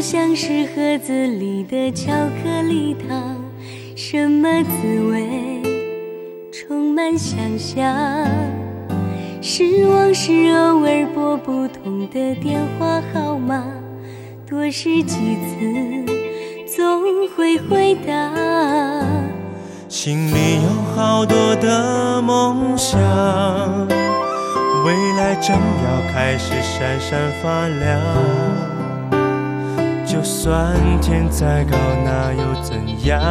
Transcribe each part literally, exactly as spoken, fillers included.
像是盒子里的巧克力糖，什么滋味充满想象。失望是偶尔拨不通的电话号码，多试几次总会回答。 心里有好多的梦想，未来正要开始闪闪发亮。就算天再高，那又怎样？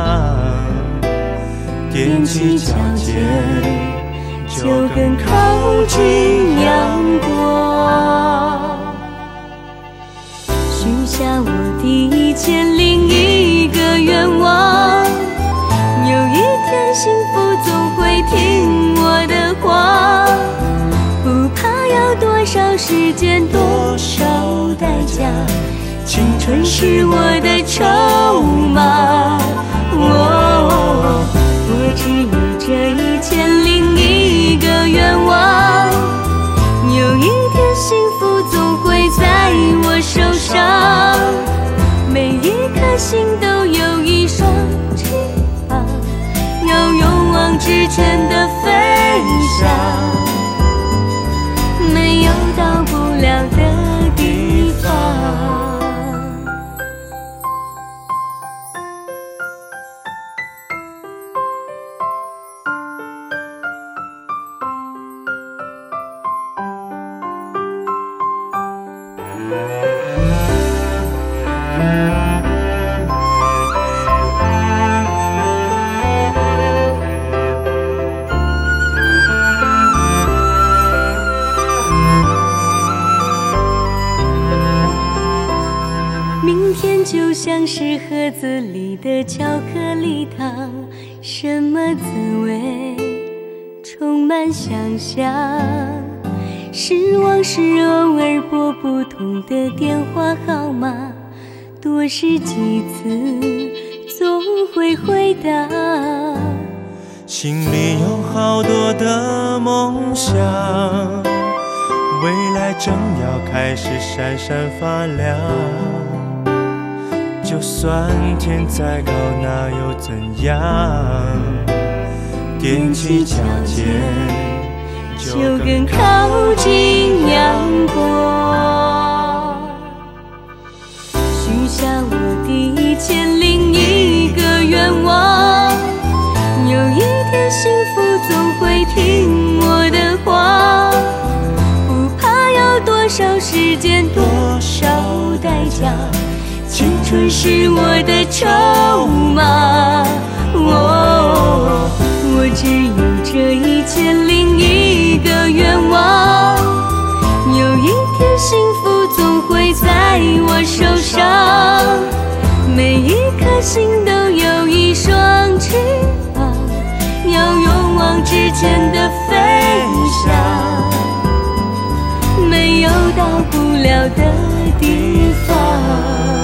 踮起脚尖，就更靠近阳光。 许下我的千零一个愿望，有一天幸福总会听我的话，不怕要多少时间，多少代价，青春是我的筹码。哦，我只有这一千零一个愿望，有一天幸福总会在我手上，每一颗心都有一双翅膀，要勇往直前的飞翔，没有到不了的地方。明天就像是盒子里的巧克力糖，什么滋味充满想象。失望是偶尔拨不通的电话号码，多试几次总会回答。 心里有好多的梦想，未来正要开始闪闪发亮。就算天再高，那又怎样？踮起脚尖，就更靠近阳光。 许下我的一千零一个愿望，有一天幸福总会听我的话，不怕要多少时间，多少代价，青春是我的筹码。哦，我只有这一千零一个愿望，有一天幸福总会在我手上，每一颗心都有一双翅膀，要勇往直前的飞翔，没有到不了的地方。